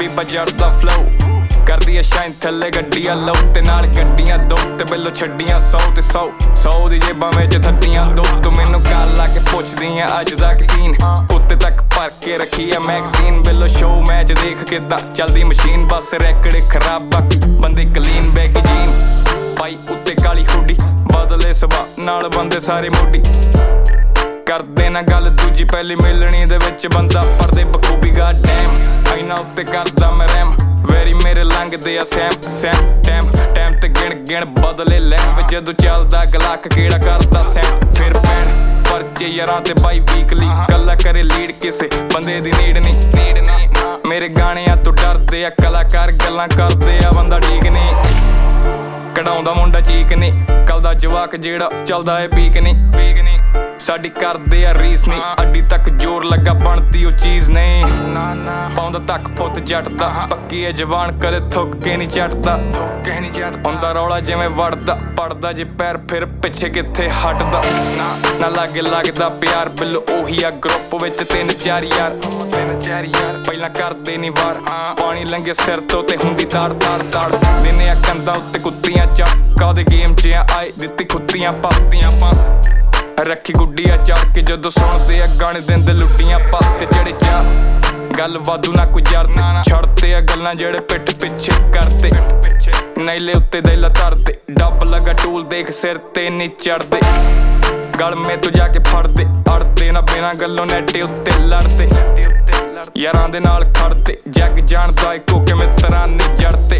ਪਾ ਜੜਦਾ ਫਲੋ ਕਰਦੀ ਐ ਸ਼ਾਈਨ ਥੱਲੇ ਗੱਡੀਆਂ ਲਓ ਤੇ ਨਾਲ ਗੱਡੀਆਂ ਦੋ ਤੇ ਬਿੱਲੋ ਛੱਡੀਆਂ 100 ਤੇ 100 ਦੀ ਜੇਬਾਂ ਵਿੱਚ ਥੱਡੀਆਂ ਦੋ ਤੂੰ ਮੈਨੂੰ ਕਾਲ ਲਾ ਕੇ ਪੁੱਛਦੀ ਆ ਅੱਜ ਦਾ ਕੀ ਸੀਨ ਉੱਤੇ ਤੱਕ ਭਰ ਕੇ ਰੱਖੀ ਆ ਮੈਗਜ਼ੀਨ ਬਿੱਲੋ ਸ਼ੋਅ ਮੈਚ ਦੇਖ ਕਿੱਦਾਂ ਚੱਲਦੀ ਮਸ਼ੀਨ ਬਸ ਰੈਕਡ ਖਰਾਬ ਬਾਕੀ ਬੰਦੇ ਕਲੀਨ ਬੈਗ ਜੀਨ ਪਾਈ ਉੱਤੇ ਕਾਲੀ ਹੁੱਡੀ ਬਦਲੇ ਸੁਭਾਅ ਨਾਲ ਬੰਦੇ ਸਾਰੇ ਮੋਢੀ ਕਰਦੇ ਨਾ ਗੱਲ ਦੂਜੀ ਪਹਿਲੀ ਮਿਲਣੀ ਦੇ ਵਿੱਚ ਬੰਦਾ ਪਰਦੇ ਬਖੂਬੀ ਗਾ ਡੈਮ ਆਈਨਾ ਉੱਤੇ ਕਰਦਾ ਮੈਂ ਰੈਮ ਵੈਰੀ ਮੇਰੇ ਲੰਘਦੇ ਆ ਸੈਮ ਟਾਈਮ ਤੇ ਗਿਣ ਬਦਲੇ ਲੈਣ ਜਦੋਂ ਚੱਲਦਾ ਗਲਾਕ ਕਿਹੜਾ ਕਰਦਾ ਸੈਮ ਫਿਰ ਪੈਣ ਪਰਚੇ ਯਾਰਾਂ ਤੇ ਬਾਈ ਵੀਕਲੀ ਕੱਲਾ ਕਰੇ ਲੀਡ ਕਿਸੇ ਬੰਦੇ ਦੀ ਨੀਡ ਨਹੀਂ ਮੇਰੇ ਗਾਣਿਆਂ ਤੋਂ ਡਰਦੇ ਆ ਕਲਾਕਾਰ ਗੱਲਾਂ ਕਰਦੇ ਆ ਬੰਦਾ ਠੀਕ ਨਹੀਂ ਕਢਾਉਂਦਾ ਮੁੰਡਾ ਚੀਕ ਨਹੀਂ ਕੱਲ ਦਾ ਜਵਾਕ ਜਿਹੜਾ ਚੱਲਦਾ ਏ ਪੀਕ ਨਹੀਂ ਸਾਡੀ ਕਰਦੇ ਆ ਰੀਸ ਨਹੀਂ ਅੱਡੀ ਤੱਕ ਜ਼ੋਰ ਲੱਗਾ ਬਣਦੀ ਉਹ ਚੀਜ਼ ਨਹੀਂ ਪਾਉਂਦਾ ਤੱਕ ਪੁੱਤ ਜੱਟ ਦਾ ਪੱਕੀ ਐ ਜ਼ਬਾਨ ਕਦੇ ਥੁੱਕ ਕੇ ਨਹੀਂ ਚੱਟਦਾ ਹੁੰਦਾ ਰੌਲਾ ਜਿਵੇਂ ਵੜਦਾ ਪੜਦਾ ਜੇ ਪੈਰ ਫਿਰ ਪਿੱਛੇ ਕਿੱਥੇ ਹਟਦਾ ਨਾ ਲਾਗੇ ਲੱਗਦਾ ਪਿਆਰ ਬਿੱਲੋ ਉਹੀ ਆ ਗਰੁੱਪ ਵਿੱਚ 3-4 ਯਾਰ ਪਹਿਲਾਂ ਕਰਦੇ ਨੀ ਵਾਰ ਪਾਣੀ ਲੰਘੇ ਸਿਰ ਤੋਂ ਤੇ ਹੁੰਦੀ ਤਾੜ ਦਿਨੇ ਆ ਕੰਧਾਂ ਉੱਤੇ ਕੁੱਤੀਆਂ ਚੱਕਾ ਦੇ ਗੇਮ 'ਚ ਆਏ ਦਿੱਤੀ ਖੁੱਤੀਆਂ ਪਾਤੀਆਂ ਰੱਖੀ ਗੁੱਡੀ ਆ ਚੜ ਕੇ ਜਦੋਂ ਸੁਣਦੇ ਆ ਗਾਣੇ ਦਿੰਦੇ ਲੁੱਟੀਆਂ ਪਾਸੇ ਚੜੇ ਚਾ ਗੱਲ ਵਾਧੂ ਨਾ ਕੋਈ ਯਾਰ ਛੱਡਦੇ ਆ ਗੱਲਾਂ ਜਿਹੜੇ ਪਿੱਠ ਪਿੱਛੇ ਕਰਦੇ ਨੈਲੇ ਉੱਤੇ ਦੇਲਾ ਧਰਦੇ ਡੱਬ ਲਗਾ ਟੂਲ ਦੇਖ ਸਿਰ ਤੇ ਨਹੀਂ ਚੜਦੇ ਗਲ ਮੇ ਤੂੰ ਜਾ ਕੇ ਫੜਦੇ ਅੜਦੇ ਨਾ ਬਿਨਾਂ ਗੱਲੋਂ ਨੈਟੇ ਉੱਤੇ ਲੜਦੇ ਯਾਰਾਂ ਦੇ ਨਾਲ ਖੜਦੇ ਜੱਗ ਜਾਣਦਾ ਇੱਕੋ ਕਿ ਮਿੱਤਰਾਂ ਨੇ ਜੜਦੇ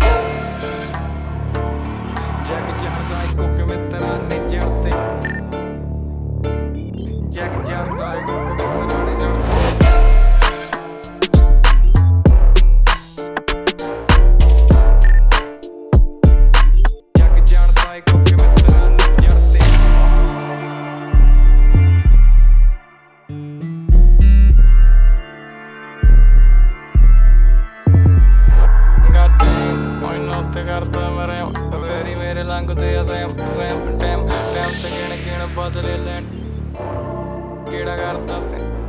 ਜੱਗ ਜਾਣਦਾ ਇੱਕੋ ਕਿ ਮਿੱਤਰਾਂ ਨੇ ਜੜਦੇ ਜੱਗ ਜਾਣਦਾ ਇੱਕੋ ਕਿ ਮਿੱਤਰਾਂ ਨੇ ਜੜਦੇ ਕਰਦਾ ਮੈਂ ਰੈਮ ਵੈਰੀ ਮੇਰੇ ਲੰਘਦੇ ਆ ਸੈਮ ਟਾਈਮ ਤੇ ਗਿਣ ਬਦਲੇ ਲੈਣ ਕਿਹੜਾ ਕਰਦਾ ਸੇ